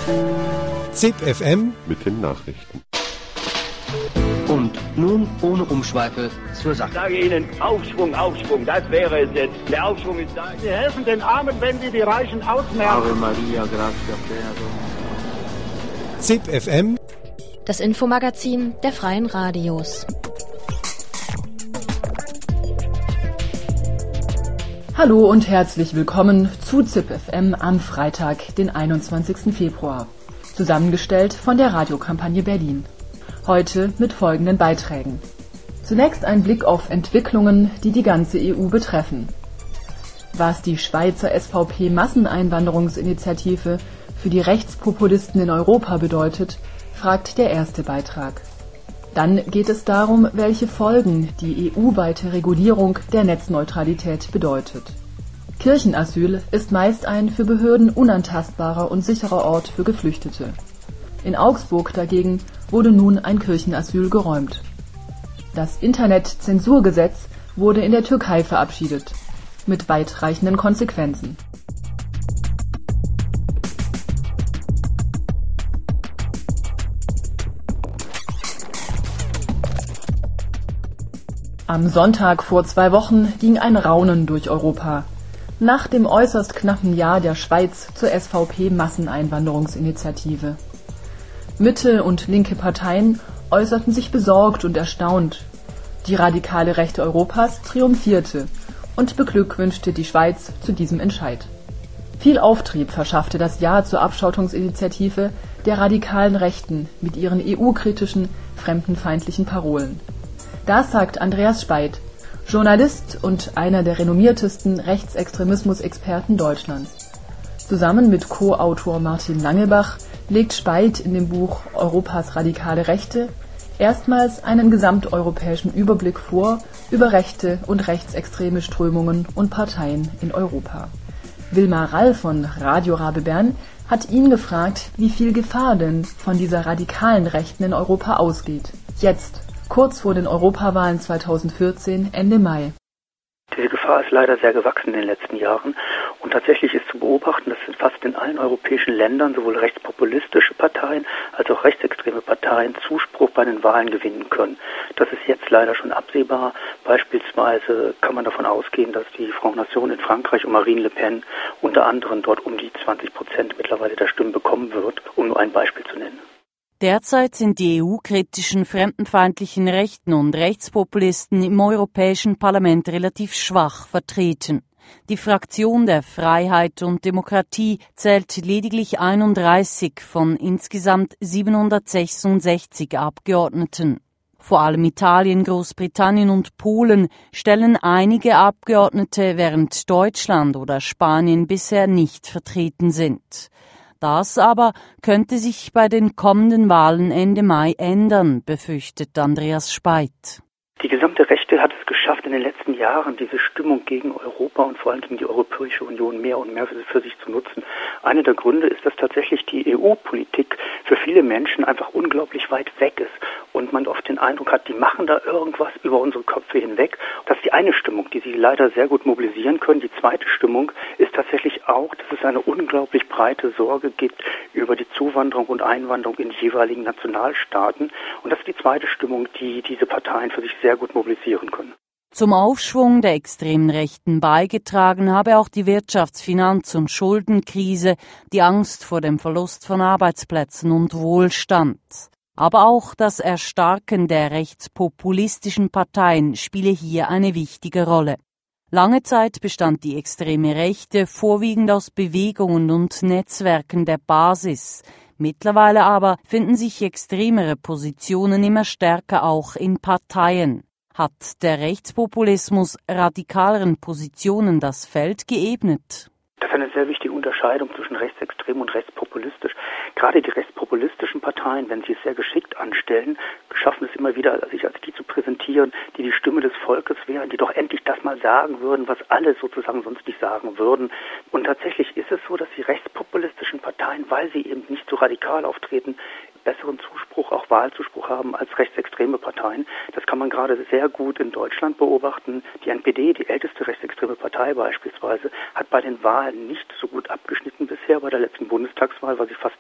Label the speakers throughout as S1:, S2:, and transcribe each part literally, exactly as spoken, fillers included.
S1: ZIP F M
S2: mit den Nachrichten.
S3: Und nun ohne Umschweife zur Sache.
S4: Ich sage Ihnen, Aufschwung, Aufschwung, das wäre es jetzt. Der Aufschwung ist da.
S5: Sie helfen den Armen, wenn Sie die Reichen ausmerken.
S3: Ave Maria, gratia plena.
S1: ZIP F M,
S6: das Infomagazin der Freien Radios.
S7: Hallo und herzlich willkommen zu ZIP F M am Freitag, den einundzwanzigsten Februar. Zusammengestellt von der Radiokampagne Berlin. Heute mit folgenden Beiträgen. Zunächst ein Blick auf Entwicklungen, die die ganze E U betreffen. Was die Schweizer S V P-Masseneinwanderungsinitiative für die Rechtspopulisten in Europa bedeutet, fragt der erste Beitrag. Dann geht es darum, welche Folgen die E U-weite Regulierung der Netzneutralität bedeutet. Kirchenasyl ist meist ein für Behörden unantastbarer und sicherer Ort für Geflüchtete. In Augsburg dagegen wurde nun ein Kirchenasyl geräumt. Das Internet-Zensurgesetz wurde in der Türkei verabschiedet, mit weitreichenden Konsequenzen. Am Sonntag vor zwei Wochen ging ein Raunen durch Europa. Nach dem äußerst knappen Ja der Schweiz zur S V P-Masseneinwanderungsinitiative. Mitte- und linke Parteien äußerten sich besorgt und erstaunt. Die radikale Rechte Europas triumphierte und beglückwünschte die Schweiz zu diesem Entscheid. Viel Auftrieb verschaffte das Ja zur Abschottungsinitiative der radikalen Rechten mit ihren E U-kritischen, fremdenfeindlichen Parolen. Das sagt Andreas Speit, Journalist und einer der renommiertesten Rechtsextremismus-Experten Deutschlands. Zusammen mit Co-Autor Martin Langebach legt Speit in dem Buch Europas radikale Rechte erstmals einen gesamteuropäischen Überblick vor über rechte und rechtsextreme Strömungen und Parteien in Europa. Wilmar Rall von Radio Rabe Bern hat ihn gefragt, wie viel Gefahr denn von dieser radikalen Rechten in Europa ausgeht. Jetzt, kurz vor den Europawahlen zweitausendvierzehn, Ende Mai.
S8: Diese Gefahr ist leider sehr gewachsen in den letzten Jahren und tatsächlich ist zu beobachten, dass fast in allen europäischen Ländern sowohl rechtspopulistische Parteien als auch rechtsextreme Parteien Zuspruch bei den Wahlen gewinnen können. Das ist jetzt leider schon absehbar. Beispielsweise kann man davon ausgehen, dass die Front Nation in Frankreich und Marine Le Pen unter anderem dort um die zwanzig Prozent mittlerweile der Stimmen bekommen wird, um nur ein Beispiel zu nennen.
S9: Derzeit sind die E U-kritischen, fremdenfeindlichen Rechten und Rechtspopulisten im Europäischen Parlament relativ schwach vertreten. Die Fraktion der Freiheit und Demokratie zählt lediglich einunddreißig von insgesamt siebenhundertsechsundsechzig Abgeordneten. Vor allem Italien, Großbritannien und Polen stellen einige Abgeordnete, während Deutschland oder Spanien bisher nicht vertreten sind. Das aber könnte sich bei den kommenden Wahlen Ende Mai ändern, befürchtet Andreas Speit.
S8: Die gesamte Rechte hat es geschafft, in den letzten Jahren diese Stimmung gegen Europa und vor allem gegen die Europäische Union mehr und mehr für, für sich zu nutzen. Einer der Gründe ist, dass tatsächlich die E U-Politik für viele Menschen einfach unglaublich weit weg ist und man oft den Eindruck hat, die machen da irgendwas über unsere Köpfe hinweg. Das ist die eine Stimmung, die sie leider sehr gut mobilisieren können. Die zweite Stimmung ist tatsächlich auch, dass es eine unglaublich breite Sorge gibt über die Zuwanderung und Einwanderung in die jeweiligen Nationalstaaten. Und das ist die zweite Stimmung, die diese Parteien für sich sehr gut mobilisieren können.
S9: Zum Aufschwung der extremen Rechten beigetragen habe auch die Wirtschafts-, Finanz- und Schuldenkrise, die Angst vor dem Verlust von Arbeitsplätzen und Wohlstand. Aber auch das Erstarken der rechtspopulistischen Parteien spiele hier eine wichtige Rolle. Lange Zeit bestand die extreme Rechte vorwiegend aus Bewegungen und Netzwerken der Basis. Mittlerweile aber finden sich extremere Positionen immer stärker auch in Parteien. Hat der Rechtspopulismus radikaleren Positionen das Feld geebnet?
S8: Das ist eine sehr wichtige Unterscheidung zwischen rechtsextrem und rechtspopulistisch. Gerade die rechtspopulistischen Parteien, wenn sie es sehr geschickt anstellen, schaffen es immer wieder, sich als die zu präsentieren, die die Stimme des Volkes wären, die doch endlich das mal sagen würden, was alle sozusagen sonst nicht sagen würden. Und tatsächlich ist es so, dass die rechtspopulistischen Parteien, weil sie eben nicht so radikal auftreten, besseren Zuspruch, auch Wahlzuspruch haben als rechtsextreme Parteien. Das kann man gerade sehr gut in Deutschland beobachten. Die N P D, die älteste rechtsextreme Partei beispielsweise, hat bei den Wahlen nicht so gut abgeschnitten bisher. Bei der letzten Bundestagswahl war sie fast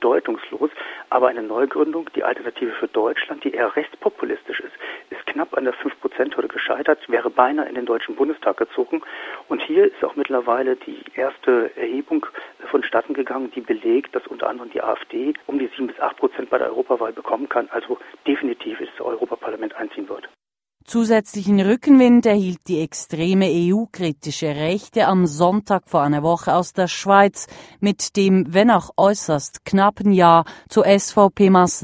S8: bedeutungslos. Aber eine Neugründung, die Alternative für Deutschland, die eher rechtspopulistisch ist, ist knapp an der fünf Prozent Hürde gescheitert, wäre beinahe in den Deutschen Bundestag gezogen. Und hier ist auch mittlerweile die erste Erhebung vonstatten gegangen, die belegt, dass unter anderem die AfD um die sieben bis acht Prozent bei der Europawahl bekommen kann. Also definitiv ins Europaparlament einziehen wird.
S9: Zusätzlichen Rückenwind erhielt die extreme E U-kritische Rechte am Sonntag vor einer Woche aus der Schweiz mit dem, wenn auch äußerst knappen Ja zur S V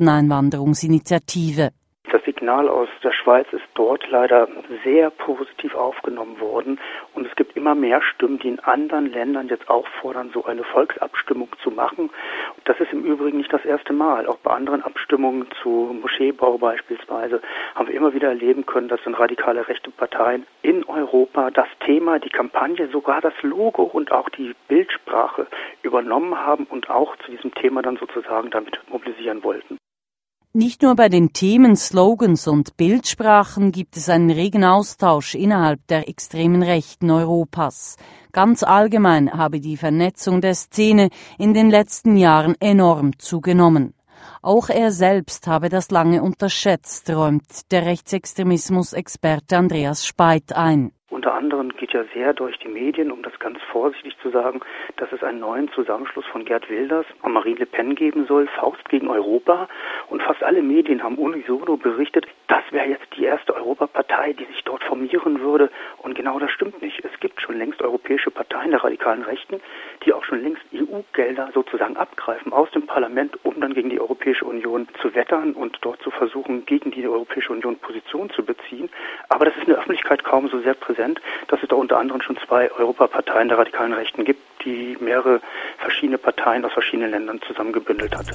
S9: P-Masseneinwanderungsinitiative.
S8: Das Signal aus der Schweiz ist dort leider sehr positiv aufgenommen worden und es gibt immer mehr Stimmen, die in anderen Ländern jetzt auch fordern, so eine Volksabstimmung zu machen. Das ist im Übrigen nicht das erste Mal. Auch bei anderen Abstimmungen zu Moscheebau beispielsweise haben wir immer wieder erleben können, dass dann radikale rechte Parteien in Europa das Thema, die Kampagne, sogar das Logo und auch die Bildsprache übernommen haben und auch zu diesem Thema dann sozusagen damit mobilisieren wollten.
S9: Nicht nur bei den Themen, Slogans und Bildsprachen gibt es einen regen Austausch innerhalb der extremen Rechten Europas. Ganz allgemein habe die Vernetzung der Szene in den letzten Jahren enorm zugenommen. Auch er selbst habe das lange unterschätzt, räumt der Rechtsextremismus-Experte Andreas Speit ein.
S8: Unter anderem geht ja sehr durch die Medien, um das ganz vorsichtig zu sagen, dass es einen neuen Zusammenschluss von Geert Wilders und Marine Le Pen geben soll, Faust gegen Europa. Und fast alle Medien haben unisono berichtet, das wäre jetzt die erste Europapartei, die sich dort formieren würde. Und genau das stimmt nicht. Es gibt schon längst europäische Parteien der radikalen Rechten, die auch schon längst E U-Gelder sozusagen abgreifen aus dem Parlament, um dann gegen die Europäische Union zu wettern und dort zu versuchen, gegen die Europäische Union Position zu beziehen. Aber das ist in der Öffentlichkeit kaum so sehr präsent, dass es da unter anderem schon zwei Europaparteien der radikalen Rechten gibt, die mehrere verschiedene Parteien aus verschiedenen Ländern zusammengebündelt hat.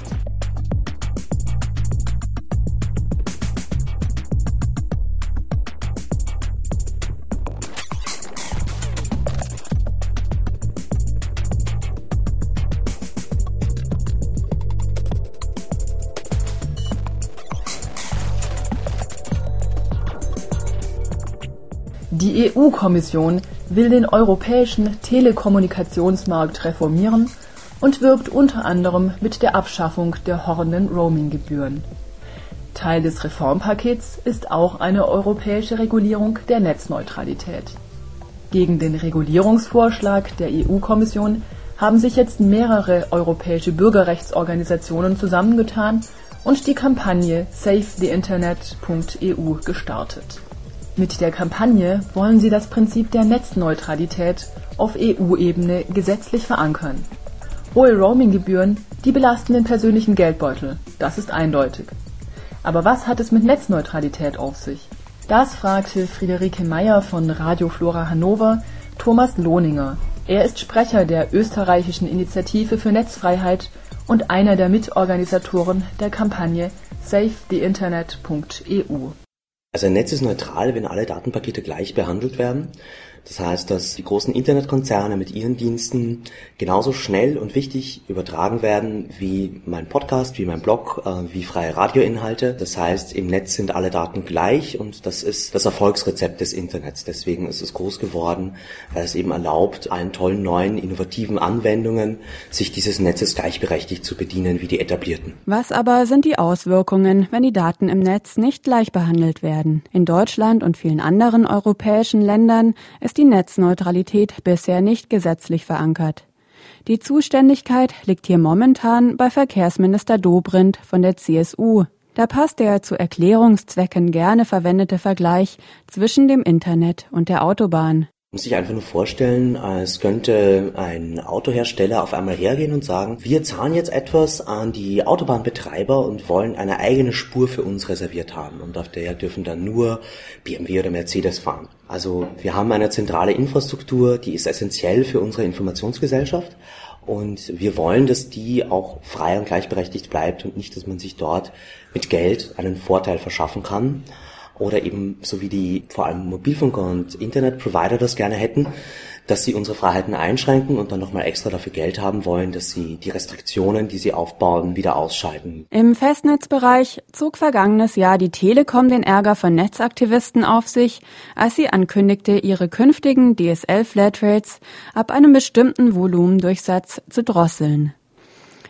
S7: Die E U-Kommission will den europäischen Telekommunikationsmarkt reformieren und wirbt unter anderem mit der Abschaffung der horrenden Roaming-Gebühren. Teil des Reformpakets ist auch eine europäische Regulierung der Netzneutralität. Gegen den Regulierungsvorschlag der E U-Kommission haben sich jetzt mehrere europäische Bürgerrechtsorganisationen zusammengetan und die Kampagne save the internet punkt e u gestartet. Mit der Kampagne wollen sie das Prinzip der Netzneutralität auf E U-Ebene gesetzlich verankern. Hohe Roaming-Gebühren, die belasten den persönlichen Geldbeutel, das ist eindeutig. Aber was hat es mit Netzneutralität auf sich? Das fragte Friederike Meyer von Radio Flora Hannover Thomas Lohninger. Er ist Sprecher der österreichischen Initiative für Netzfreiheit und einer der Mitorganisatoren der Kampagne save the internet punkt e u.
S2: Also ein Netz ist neutral, wenn alle Datenpakete gleich behandelt werden. Das heißt, dass die großen Internetkonzerne mit ihren Diensten genauso schnell und wichtig übertragen werden wie mein Podcast, wie mein Blog, äh, wie freie Radioinhalte. Das heißt, im Netz sind alle Daten gleich und das ist das Erfolgsrezept des Internets. Deswegen ist es groß geworden, weil es eben erlaubt, allen tollen, neuen, innovativen Anwendungen sich dieses Netzes gleichberechtigt zu bedienen wie die etablierten.
S10: Was aber sind die Auswirkungen, wenn die Daten im Netz nicht gleich behandelt werden? In Deutschland und vielen anderen europäischen Ländern ist die Netzneutralität bisher nicht gesetzlich verankert. Die Zuständigkeit liegt hier momentan bei Verkehrsminister Dobrindt von der C S U. Da passt der zu Erklärungszwecken gerne verwendete Vergleich zwischen dem Internet und der Autobahn.
S2: Man muss sich einfach nur vorstellen, es könnte ein Autohersteller auf einmal hergehen und sagen, wir zahlen jetzt etwas an die Autobahnbetreiber und wollen eine eigene Spur für uns reserviert haben. Und auf der dürfen dann nur B M W oder Mercedes fahren. Also wir haben eine zentrale Infrastruktur, die ist essentiell für unsere Informationsgesellschaft. Und wir wollen, dass die auch frei und gleichberechtigt bleibt und nicht, dass man sich dort mit Geld einen Vorteil verschaffen kann. Oder eben, so wie die vor allem Mobilfunker und Internetprovider das gerne hätten, dass sie unsere Freiheiten einschränken und dann nochmal extra dafür Geld haben wollen, dass sie die Restriktionen, die sie aufbauen, wieder ausschalten.
S10: Im Festnetzbereich zog vergangenes Jahr die Telekom den Ärger von Netzaktivisten auf sich, als sie ankündigte, ihre künftigen D S L-Flatrates ab einem bestimmten Volumendurchsatz zu drosseln.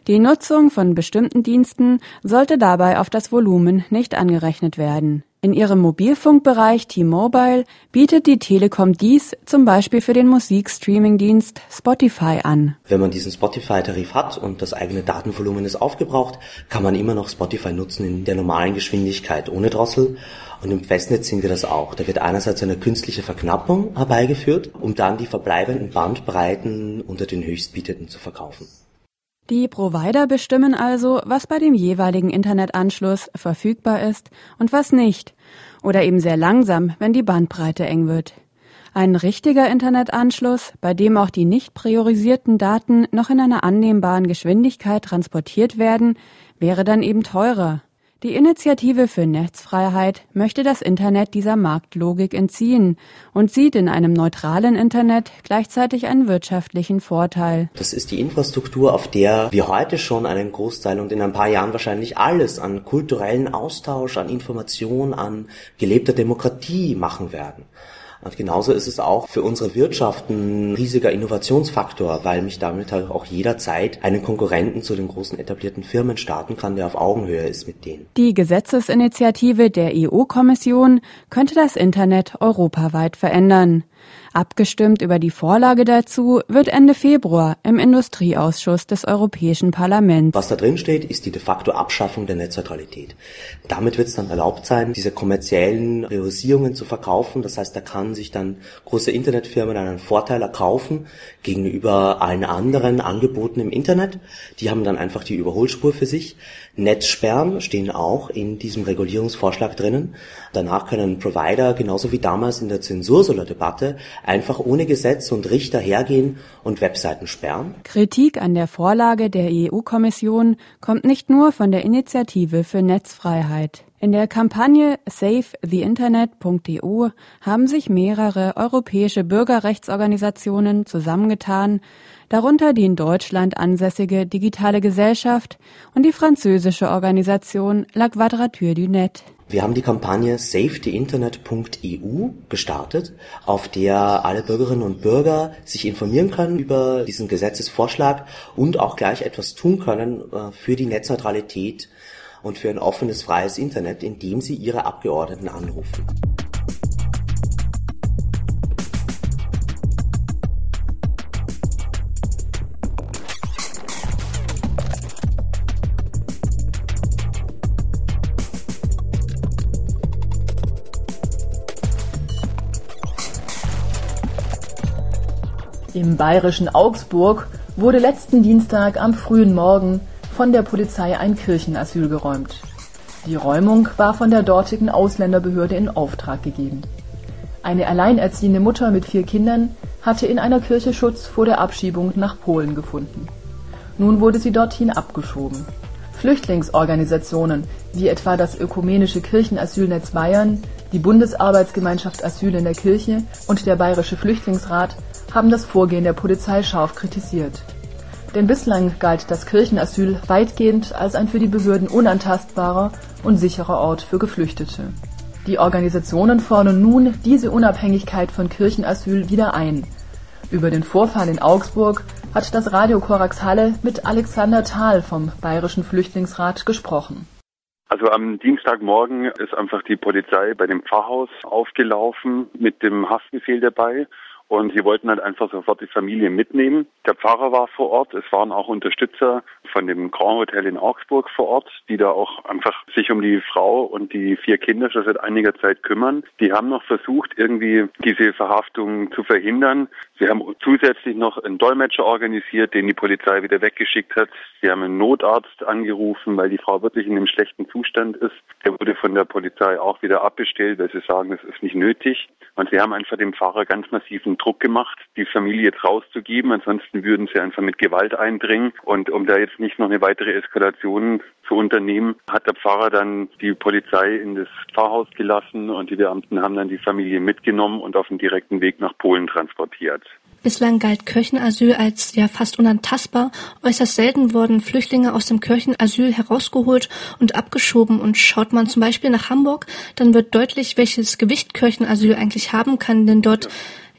S10: Die Nutzung von bestimmten Diensten sollte dabei auf das Volumen nicht angerechnet werden. In ihrem Mobilfunkbereich T-Mobile bietet die Telekom dies zum Beispiel für den Musikstreaming-Dienst Spotify an.
S2: Wenn man diesen Spotify-Tarif hat und das eigene Datenvolumen ist aufgebraucht, kann man immer noch Spotify nutzen in der normalen Geschwindigkeit ohne Drossel. Und im Festnetz sehen wir das auch. Da wird einerseits eine künstliche Verknappung herbeigeführt, um dann die verbleibenden Bandbreiten unter den Höchstbietenden zu verkaufen.
S10: Die Provider bestimmen also, was bei dem jeweiligen Internetanschluss verfügbar ist und was nicht. Oder eben sehr langsam, wenn die Bandbreite eng wird. Ein richtiger Internetanschluss, bei dem auch die nicht priorisierten Daten noch in einer annehmbaren Geschwindigkeit transportiert werden, wäre dann eben teurer. Die Initiative für Netzfreiheit möchte das Internet dieser Marktlogik entziehen und sieht in einem neutralen Internet gleichzeitig einen wirtschaftlichen Vorteil.
S2: Das ist die Infrastruktur, auf der wir heute schon einen Großteil und in ein paar Jahren wahrscheinlich alles an kulturellen Austausch, an Information, an gelebter Demokratie machen werden. Und genauso ist es auch für unsere Wirtschaft ein riesiger Innovationsfaktor, weil mich damit halt auch jederzeit einen Konkurrenten zu den großen etablierten Firmen starten kann, der auf Augenhöhe ist mit denen.
S10: Die Gesetzesinitiative der E U-Kommission könnte das Internet europaweit verändern. Abgestimmt über die Vorlage dazu wird Ende Februar im Industrieausschuss des Europäischen Parlaments.
S2: Was da drin steht, ist die de facto Abschaffung der Netzneutralität. Damit wird es dann erlaubt sein, diese kommerziellen Priorisierungen zu verkaufen. Das heißt, da kann sich dann große Internetfirmen einen Vorteil erkaufen gegenüber allen anderen Angeboten im Internet. Die haben dann einfach die Überholspur für sich. Netzsperren stehen auch in diesem Regulierungsvorschlag drinnen. Danach können Provider, genauso wie damals in der Zensursolar-Debatte, einfach ohne Gesetz und Richter hergehen und Webseiten sperren.
S10: Kritik an der Vorlage der E U-Kommission kommt nicht nur von der Initiative für Netzfreiheit. In der Kampagne save the internet punkt e u haben sich mehrere europäische Bürgerrechtsorganisationen zusammengetan, darunter die in Deutschland ansässige Digitale Gesellschaft und die französische Organisation La Quadrature du Net.
S2: Wir haben die Kampagne save the internet punkt e u gestartet, auf der alle Bürgerinnen und Bürger sich informieren können über diesen Gesetzesvorschlag und auch gleich etwas tun können für die Netzneutralität und für ein offenes, freies Internet, indem sie ihre Abgeordneten anrufen.
S7: Im bayerischen Augsburg wurde letzten Dienstag am frühen Morgen von der Polizei ein Kirchenasyl geräumt. Die Räumung war von der dortigen Ausländerbehörde in Auftrag gegeben. Eine alleinerziehende Mutter mit vier Kindern hatte in einer Kirche Schutz vor der Abschiebung nach Polen gefunden. Nun wurde sie dorthin abgeschoben. Flüchtlingsorganisationen wie etwa das Ökumenische Kirchenasylnetz Bayern, die Bundesarbeitsgemeinschaft Asyl in der Kirche und der Bayerische Flüchtlingsrat haben das Vorgehen der Polizei scharf kritisiert. Denn bislang galt das Kirchenasyl weitgehend als ein für die Behörden unantastbarer und sicherer Ort für Geflüchtete. Die Organisationen fordern nun diese Unabhängigkeit von Kirchenasyl wieder ein. Über den Vorfall in Augsburg hat das Radio Korax Halle mit Alexander Thal vom Bayerischen Flüchtlingsrat gesprochen.
S11: Also am Dienstagmorgen ist einfach die Polizei bei dem Pfarrhaus aufgelaufen mit dem Haftbefehl dabei. Und sie wollten halt einfach sofort die Familie mitnehmen. Der Pfarrer war vor Ort. Es waren auch Unterstützer von dem Grand Hotel in Augsburg vor Ort, die da auch einfach sich um die Frau und die vier Kinder schon seit einiger Zeit kümmern. Die haben noch versucht, irgendwie diese Verhaftung zu verhindern. Sie haben zusätzlich noch einen Dolmetscher organisiert, den die Polizei wieder weggeschickt hat. Sie haben einen Notarzt angerufen, weil die Frau wirklich in einem schlechten Zustand ist. Der wurde von der Polizei auch wieder abbestellt, weil sie sagen, das ist nicht nötig. Und sie haben einfach dem Pfarrer ganz massiven Druck gemacht, die Familie jetzt rauszugeben. Ansonsten würden sie einfach mit Gewalt eindringen. Und um da jetzt nicht noch eine weitere Eskalation zu unternehmen, hat der Pfarrer dann die Polizei in das Pfarrhaus gelassen und die Beamten haben dann die Familie mitgenommen und auf dem direkten Weg nach Polen transportiert.
S12: Bislang galt Kirchenasyl als ja fast unantastbar. Äußerst selten wurden Flüchtlinge aus dem Kirchenasyl herausgeholt und abgeschoben. Und schaut man zum Beispiel nach Hamburg, dann wird deutlich, welches Gewicht Kirchenasyl eigentlich haben kann. Denn dort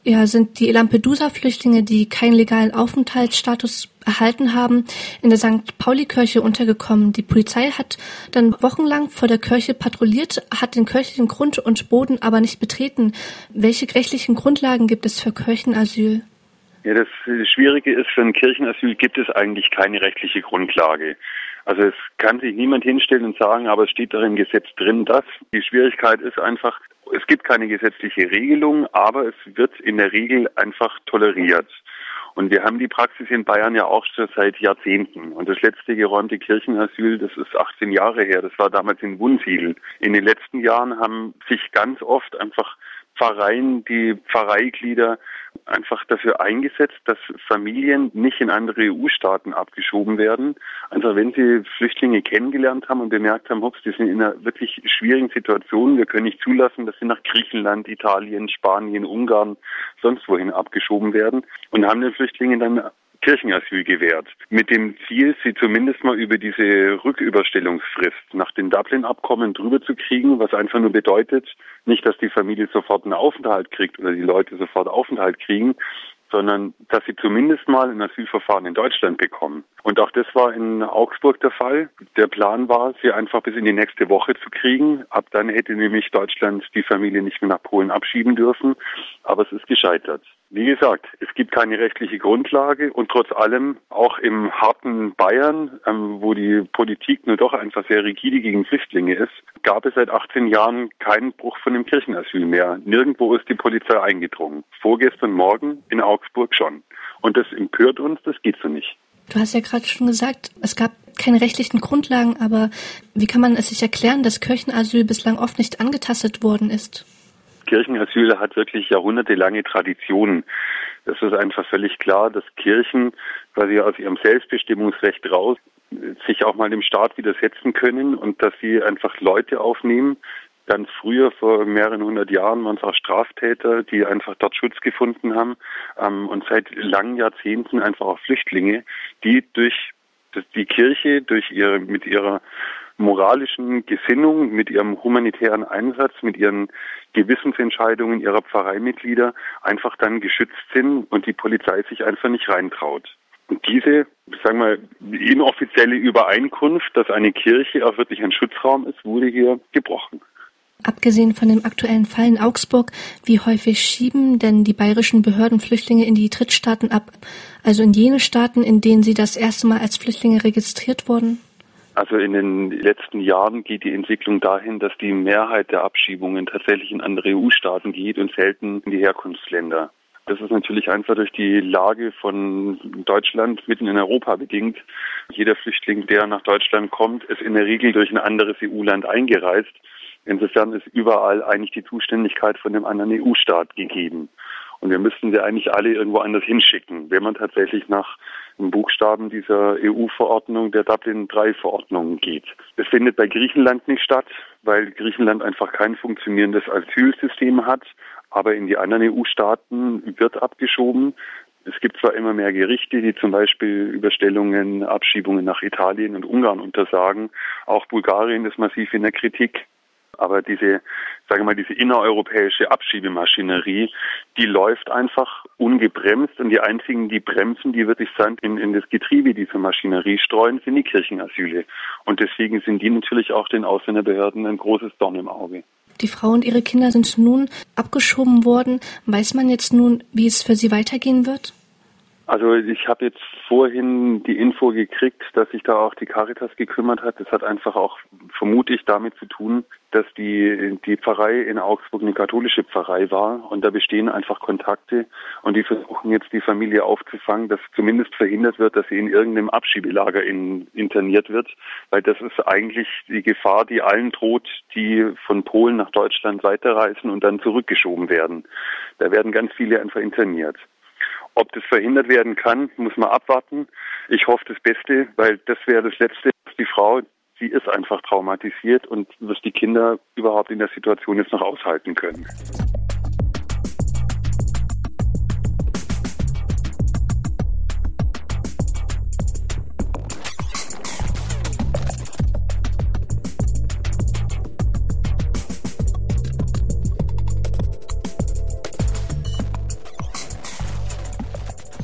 S12: ja, sind die Lampedusa-Flüchtlinge, die keinen legalen Aufenthaltsstatus erhalten haben, in der Sankt Pauli-Kirche untergekommen. Die Polizei hat dann wochenlang vor der Kirche patrouilliert, hat den kirchlichen Grund und Boden aber nicht betreten. Welche rechtlichen Grundlagen gibt es für Kirchenasyl?
S11: Ja, das Schwierige ist, für ein Kirchenasyl gibt es eigentlich keine rechtliche Grundlage. Also es kann sich niemand hinstellen und sagen, aber es steht da im Gesetz drin, dass. Die Schwierigkeit ist einfach, es gibt keine gesetzliche Regelung, aber es wird in der Regel einfach toleriert. Und wir haben die Praxis in Bayern ja auch schon seit Jahrzehnten. Und das letzte geräumte Kirchenasyl, das ist achtzehn Jahre her, das war damals in Wunsiedel. In den letzten Jahren haben sich ganz oft einfach Pfarreien, die Pfarreiglieder einfach dafür eingesetzt, dass Familien nicht in andere E U-Staaten abgeschoben werden. Also wenn sie Flüchtlinge kennengelernt haben und bemerkt haben, ups, die sind in einer wirklich schwierigen Situation, wir können nicht zulassen, dass sie nach Griechenland, Italien, Spanien, Ungarn, sonst wohin abgeschoben werden, und haben den Flüchtlingen dann Kirchenasyl gewährt, mit dem Ziel, sie zumindest mal über diese Rücküberstellungsfrist nach den Dublin-Abkommen drüber zu kriegen, was einfach nur bedeutet, nicht, dass die Familie sofort einen Aufenthalt kriegt oder die Leute sofort Aufenthalt kriegen, sondern dass sie zumindest mal ein Asylverfahren in Deutschland bekommen. Und auch das war in Augsburg der Fall. Der Plan war, sie einfach bis in die nächste Woche zu kriegen. Ab dann hätte nämlich Deutschland die Familie nicht mehr nach Polen abschieben dürfen. Aber es ist gescheitert. Wie gesagt, es gibt keine rechtliche Grundlage und trotz allem auch im harten Bayern, ähm, wo die Politik nur doch einfach sehr rigide gegen Flüchtlinge ist, gab es seit achtzehn Jahren keinen Bruch von dem Kirchenasyl mehr. Nirgendwo ist die Polizei eingedrungen. Vorgestern Morgen in Augsburg schon. Und das empört uns, das geht so nicht.
S12: Du hast ja gerade schon gesagt, es gab keine rechtlichen Grundlagen, aber wie kann man es sich erklären, dass Kirchenasyl bislang oft nicht angetastet worden ist?
S11: Kirchenasyl hat wirklich jahrhundertelange Traditionen. Das ist einfach völlig klar, dass Kirchen quasi aus ihrem Selbstbestimmungsrecht raus sich auch mal dem Staat widersetzen können und dass sie einfach Leute aufnehmen. Ganz früher, vor mehreren hundert Jahren, waren es auch Straftäter, die einfach dort Schutz gefunden haben. Und seit langen Jahrzehnten einfach auch Flüchtlinge, die durch die Kirche, durch ihre, mit ihrer moralischen Gesinnung, mit ihrem humanitären Einsatz, mit ihren Gewissensentscheidungen ihrer Pfarreimitglieder einfach dann geschützt sind und die Polizei sich einfach nicht reintraut. Und diese, sagen wir, inoffizielle Übereinkunft, dass eine Kirche auch wirklich ein Schutzraum ist, wurde hier gebrochen.
S12: Abgesehen von dem aktuellen Fall in Augsburg, wie häufig schieben denn die bayerischen Behörden Flüchtlinge in die Drittstaaten ab, also in jene Staaten, in denen sie das erste Mal als Flüchtlinge registriert wurden?
S11: Also in den letzten Jahren geht die Entwicklung dahin, dass die Mehrheit der Abschiebungen tatsächlich in andere E U-Staaten geht und selten in die Herkunftsländer. Das ist natürlich einfach durch die Lage von Deutschland mitten in Europa bedingt. Jeder Flüchtling, der nach Deutschland kommt, ist in der Regel durch ein anderes E U-Land eingereist. Insofern ist überall eigentlich die Zuständigkeit von dem anderen E U-Staat gegeben. Und wir müssten sie eigentlich alle irgendwo anders hinschicken, wenn man tatsächlich nach dem Buchstaben dieser E U-Verordnung, der Dublin drei Verordnung geht. Das findet bei Griechenland nicht statt, weil Griechenland einfach kein funktionierendes Asylsystem hat. Aber in die anderen E U-Staaten wird abgeschoben. Es gibt zwar immer mehr Gerichte, die zum Beispiel Überstellungen, Abschiebungen nach Italien und Ungarn untersagen. Auch Bulgarien ist massiv in der Kritik. Aber diese, sagen wir mal, diese innereuropäische Abschiebemaschinerie, die läuft einfach ungebremst und die einzigen, die bremsen, die wirklich Sand in, in das Getriebe dieser Maschinerie streuen, sind die Kirchenasyle. Und deswegen sind die natürlich auch den Ausländerbehörden ein großes Dorn im Auge.
S12: Die Frau und ihre Kinder sind nun abgeschoben worden. Weiß man jetzt nun, wie es für sie weitergehen wird?
S11: Also ich habe jetzt vorhin die Info gekriegt, dass sich da auch die Caritas gekümmert hat. Das hat einfach auch, vermute ich, damit zu tun, dass die die Pfarrei in Augsburg eine katholische Pfarrei war und da bestehen einfach Kontakte und die versuchen jetzt die Familie aufzufangen, dass zumindest verhindert wird, dass sie in irgendeinem Abschiebelager in, interniert wird, weil das ist eigentlich die Gefahr, die allen droht, die von Polen nach Deutschland weiterreisen und dann zurückgeschoben werden. Da werden ganz viele einfach interniert. Ob das verhindert werden kann, muss man abwarten. Ich hoffe das Beste, weil das wäre das Letzte, was die Frau, sie ist einfach traumatisiert und was die Kinder überhaupt in der Situation jetzt noch aushalten können.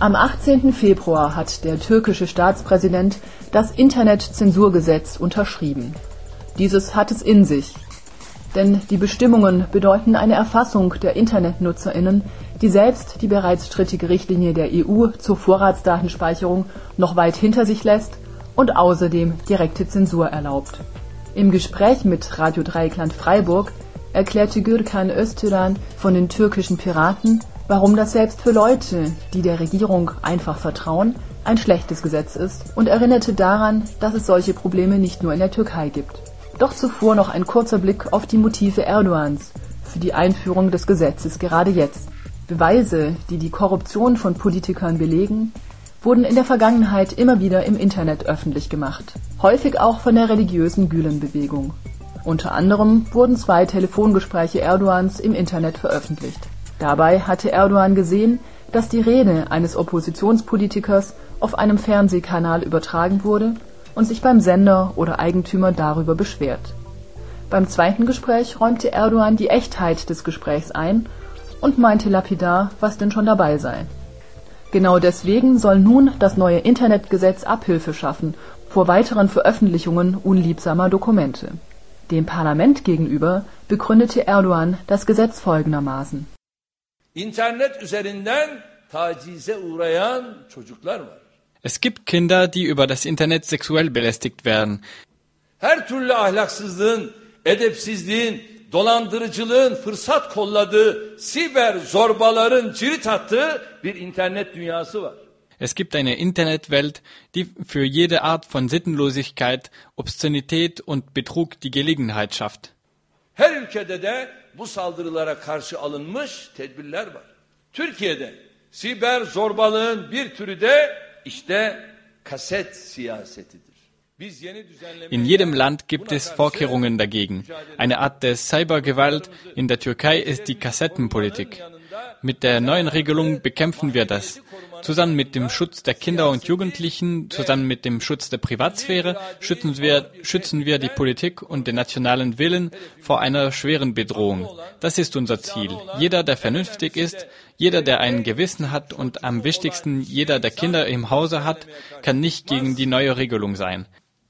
S7: Am achtzehnten Februar hat der türkische Staatspräsident das Internetzensurgesetz unterschrieben. Dieses hat es in sich. Denn die Bestimmungen bedeuten eine Erfassung der InternetnutzerInnen, die selbst die bereits strittige Richtlinie der E U zur Vorratsdatenspeicherung noch weit hinter sich lässt und außerdem direkte Zensur erlaubt. Im Gespräch mit Radio Dreieckland Freiburg erklärte Gürkan Öztürk von den türkischen Piraten, warum das selbst für Leute, die der Regierung einfach vertrauen, ein schlechtes Gesetz ist und erinnerte daran, dass es solche Probleme nicht nur in der Türkei gibt. Doch zuvor noch ein kurzer Blick auf die Motive Erdogans für die Einführung des Gesetzes gerade jetzt. Beweise, die die Korruption von Politikern belegen, wurden in der Vergangenheit immer wieder im Internet öffentlich gemacht. Häufig auch von der religiösen Gülen-Bewegung. Unter anderem wurden zwei Telefongespräche Erdogans im Internet veröffentlicht. Dabei hatte Erdogan gesehen, dass die Rede eines Oppositionspolitikers auf einem Fernsehkanal übertragen wurde und sich beim Sender oder Eigentümer darüber beschwert. Beim zweiten Gespräch räumte Erdogan die Echtheit des Gesprächs ein und meinte lapidar, was denn schon dabei sei. Genau deswegen soll nun das neue Internetgesetz Abhilfe schaffen vor weiteren Veröffentlichungen unliebsamer Dokumente. Dem Parlament gegenüber begründete Erdogan das Gesetz folgendermaßen:
S13: İnternet üzerinden tacize uğrayan çocuklar var.
S14: Es gibt Kinder, die über das Internet sexuell belästigt werden.
S13: Her türlü ahlaksızlığın, edepsizliğin, dolandırıcılığın fırsat kolladığı, siber zorbaların cirit attığı bir internet dünyası var.
S14: Es gibt eine Internetwelt, die für jede Art von Sittenlosigkeit, Obszönität und Betrug die Gelegenheit schafft.
S13: Her ülkede de bu saldırılara karşı alınmış tedbirler var. Türkiye'de siber zorbalığın bir türü de işte kaset siyasetidir.
S14: In jedem Land gibt es Vorkehrungen dagegen. Eine Art der Cybergewalt in der Türkei ist die Kassettenpolitik. Mit der neuen Regelung bekämpfen wir das. Zusammen mit dem Schutz der Kinder und Jugendlichen, zusammen mit dem Schutz der Privatsphäre, schützen wir, schützen wir die Politik und den nationalen Willen vor einer schweren Bedrohung. Das ist unser Ziel. Jeder, der vernünftig ist, jeder, der ein Gewissen hat und am wichtigsten jeder, der Kinder im Hause hat, kann nicht gegen die neue Regelung sein.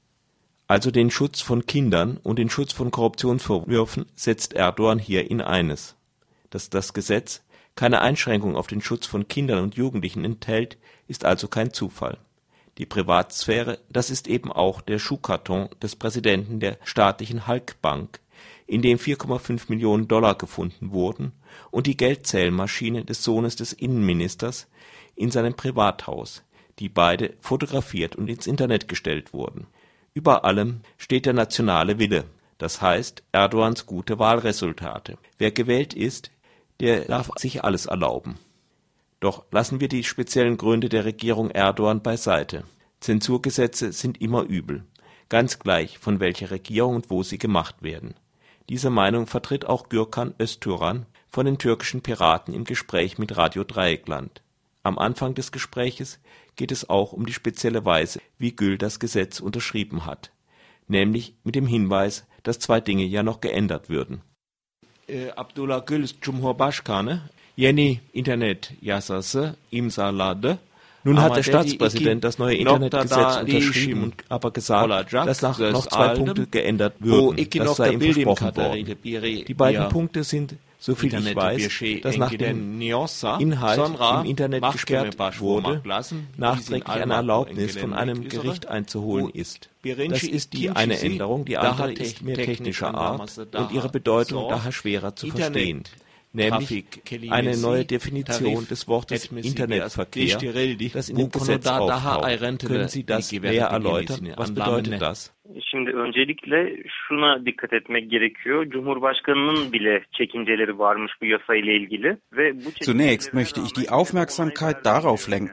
S15: Also den Schutz von Kindern und den Schutz von Korruptionsvorwürfen setzt Erdogan hier in eines. Dass das Gesetz keine Einschränkung auf den Schutz von Kindern und Jugendlichen enthält, ist also kein Zufall. Die Privatsphäre, das ist eben auch der Schuhkarton des Präsidenten der staatlichen Halkbank, in dem vier Komma fünf Millionen Dollar gefunden wurden, und die Geldzählmaschine des Sohnes des Innenministers in seinem Privathaus, die beide fotografiert und ins Internet gestellt wurden. Über allem steht der nationale Wille, das heißt Erdogans gute Wahlresultate. Wer gewählt ist, der darf sich alles erlauben. Doch lassen wir die speziellen Gründe der Regierung Erdogan beiseite. Zensurgesetze sind immer übel, ganz gleich von welcher Regierung und wo sie gemacht werden. Diese Meinung vertritt auch Gürkan Öztürk von den türkischen Piraten im Gespräch mit Radio Dreieckland. Am Anfang des Gespräches geht es auch um die spezielle Weise, wie Gül das Gesetz unterschrieben hat, nämlich mit dem Hinweis, dass zwei Dinge ja noch geändert würden. Abdullah Gül Cumhurbaşkanı yeni internet yasası imzaladı. Nun hat der Staatspräsident das neue Internetgesetz unterschrieben und aber gesagt, dass nach noch zwei Punkte geändert würden. Das sei ihm versprochen worden. Die beiden Punkte sind, soviel ich weiß, dass nach dem Inhalt im Internet gesperrt wurde, nachträglich eine Erlaubnis von einem Gericht einzuholen ist. Das ist die eine Änderung, die andere ist mehr technischer Art und ihre Bedeutung daher schwerer zu verstehen. Nämlich eine neue Definition des Wortes Internetverkehr, das in dem Gesetz auftaucht. Können Sie das näher erläutern? Was bedeutet das?
S16: Şimdi öncelikle şuna dikkat etmek gerekiyor. Cumhurbaşkanının bile çekinceleri varmış bu yasayla ilgili ve bu
S17: Zunächst möchte ich die Aufmerksamkeit darauf lenken,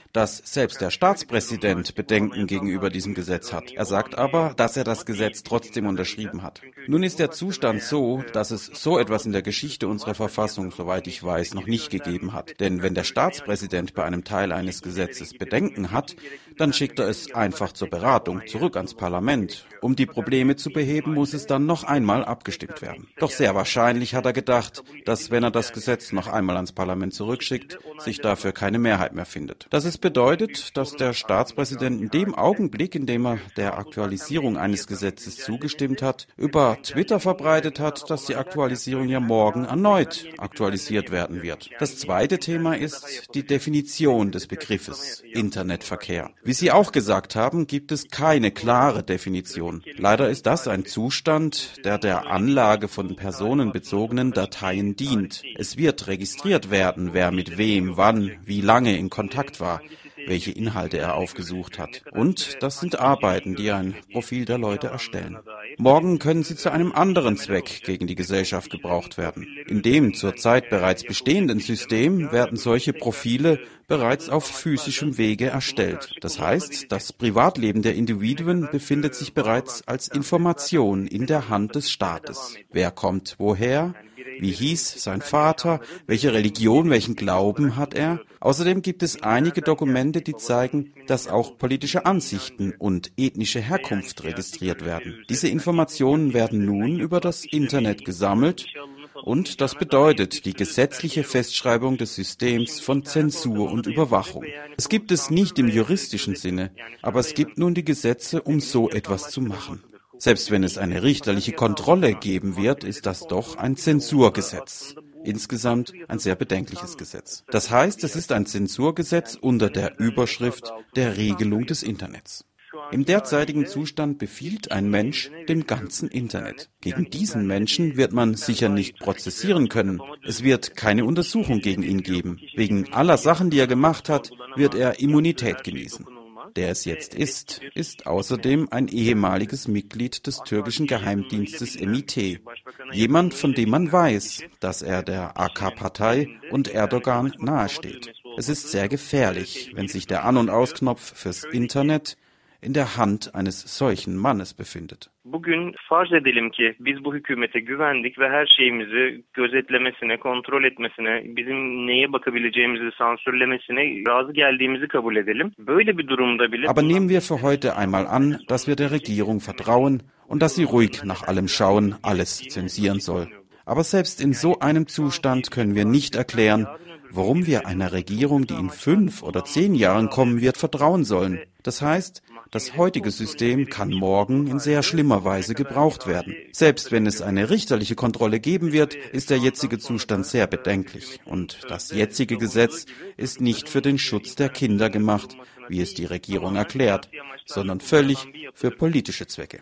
S17: dass selbst der Staatspräsident Bedenken gegenüber diesem Gesetz hat. Er sagt aber, dass er das Gesetz trotzdem unterschrieben hat. Nun ist der Zustand so, dass es so etwas in der Geschichte unserer Verfassung, soweit ich weiß, noch nicht gegeben hat. Denn wenn der Staatspräsident bei einem Teil eines Gesetzes Bedenken hat, dann schickt er es einfach zur Beratung zurück ans Parlament. Um die Probleme zu beheben, muss es dann noch einmal abgestimmt werden. Doch sehr wahrscheinlich hat er gedacht, dass wenn er das Gesetz noch einmal ans Parlament zurückschickt, sich dafür keine Mehrheit mehr findet. Das ist bedeutet, dass der Staatspräsident in dem Augenblick, in dem er der Aktualisierung eines Gesetzes zugestimmt hat, über Twitter verbreitet hat, dass die Aktualisierung ja morgen erneut aktualisiert werden wird. Das zweite Thema ist die Definition des Begriffes Internetverkehr. Wie Sie auch gesagt haben, gibt es keine klare Definition. Leider ist das ein Zustand, der der Anlage von personenbezogenen Dateien dient. Es wird registriert werden, wer mit wem, wann, wie lange in Kontakt war, welche Inhalte er aufgesucht hat. Und das sind Arbeiten, die ein Profil der Leute erstellen. Morgen können sie zu einem anderen Zweck gegen die Gesellschaft gebraucht werden. In dem zurzeit bereits bestehenden System werden solche Profile bereits auf physischem Wege erstellt. Das heißt, das Privatleben der Individuen befindet sich bereits als Information in der Hand des Staates. Wer kommt woher? Wie hieß sein Vater? Welche Religion, welchen Glauben hat er? Außerdem gibt es einige Dokumente, die zeigen, dass auch politische Ansichten und ethnische Herkunft registriert werden. Diese Informationen werden nun über das Internet gesammelt und das bedeutet die gesetzliche Festschreibung des Systems von Zensur und Überwachung. Es gibt es nicht im juristischen Sinne, aber es gibt nun die Gesetze, um so etwas zu machen. Selbst wenn es eine richterliche Kontrolle geben wird, ist das doch ein Zensurgesetz. Insgesamt ein sehr bedenkliches Gesetz. Das heißt, es ist ein Zensurgesetz unter der Überschrift der Regelung des Internets. Im derzeitigen Zustand befiehlt ein Mensch dem ganzen Internet. Gegen diesen Menschen wird man sicher nicht prozessieren können. Es wird keine Untersuchung gegen ihn geben. Wegen aller Sachen, die er gemacht hat, wird er Immunität genießen. Der es jetzt ist, ist außerdem ein ehemaliges Mitglied des türkischen Geheimdienstes M I T. Jemand, von dem man weiß, dass er der A K-Partei und Erdogan nahesteht. Es ist sehr gefährlich, wenn sich der An- und Ausknopf fürs Internet in der Hand eines solchen Mannes befindet.
S16: Bugün farz edelim ki biz bu hükümete güvendik ve her şeyimizi gözetlemesine, kontrol etmesine, bizim neye bakabileceğimizi sansürlemesine razı geldiğimizi kabul edelim. Böyle bir durumda bile
S17: Aber nehmen wir für heute einmal an, dass wir der Regierung vertrauen und dass sie ruhig nach allem schauen, alles zensieren soll. Aber selbst in so einem Zustand können wir nicht erklären, warum wir einer Regierung, die in fünf oder zehn Jahren kommen wird, vertrauen sollen. Das heißt, das heutige System kann morgen in sehr schlimmer Weise gebraucht werden. Selbst wenn es eine richterliche Kontrolle geben wird, ist der jetzige Zustand sehr bedenklich. Und das jetzige Gesetz ist nicht für den Schutz der Kinder gemacht, wie es die Regierung erklärt, sondern völlig für politische Zwecke.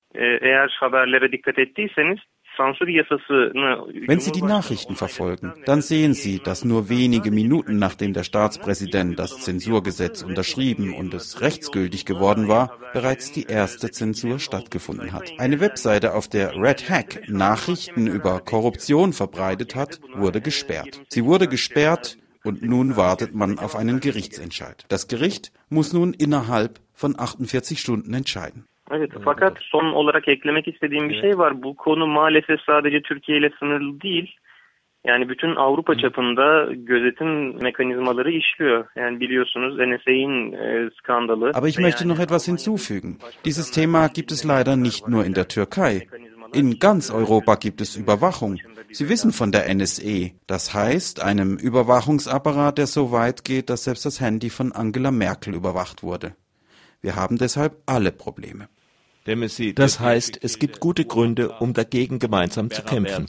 S17: Wenn Sie die Nachrichten verfolgen, dann sehen Sie, dass nur wenige Minuten nachdem der Staatspräsident das Zensurgesetz unterschrieben und es rechtsgültig geworden war, bereits die erste Zensur stattgefunden hat. Eine Webseite, auf der Red Hack Nachrichten über Korruption verbreitet hat, wurde gesperrt. Sie wurde gesperrt und nun wartet man auf einen Gerichtsentscheid. Das Gericht muss nun innerhalb von achtundvierzig Stunden entscheiden.
S16: Evet, fakat son olarak eklemek istediğim bir şey var. Bu konu maalesef sadece Türkiye ile sınırlı değil. Yani bütün Avrupa çapında gözetim mekanizmaları işliyor. Yani biliyorsunuz N S A'in e, Skandalı.
S17: Aber ich möchte noch etwas hinzufügen. Dieses Thema gibt es leider nicht nur in der Türkei. In ganz Europa gibt es Überwachung. Sie wissen von der N S A. Das heißt, einem Überwachungsapparat, der so weit geht, dass selbst das Handy von Angela Merkel überwacht wurde. Wir haben deshalb alle Probleme.
S15: Das heißt, es gibt gute Gründe, um dagegen gemeinsam zu kämpfen.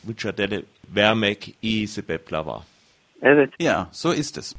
S17: Ja, so ist es.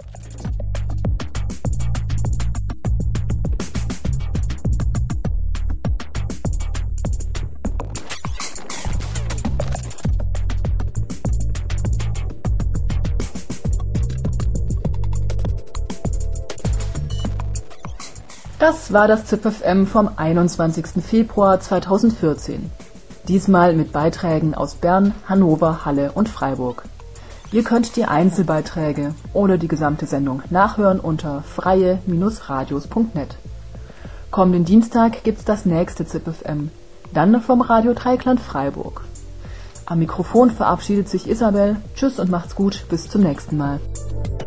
S7: Das war das Z I P F M vom einundzwanzigsten Februar zweitausendvierzehn. Diesmal mit Beiträgen aus Bern, Hannover, Halle und Freiburg. Ihr könnt die Einzelbeiträge oder die gesamte Sendung nachhören unter freie Radios punkt net. Kommenden Dienstag gibt's das nächste Z I P F M, dann vom Radio Dreieckland Freiburg. Am Mikrofon verabschiedet sich Isabel. Tschüss und macht's gut, bis zum nächsten Mal.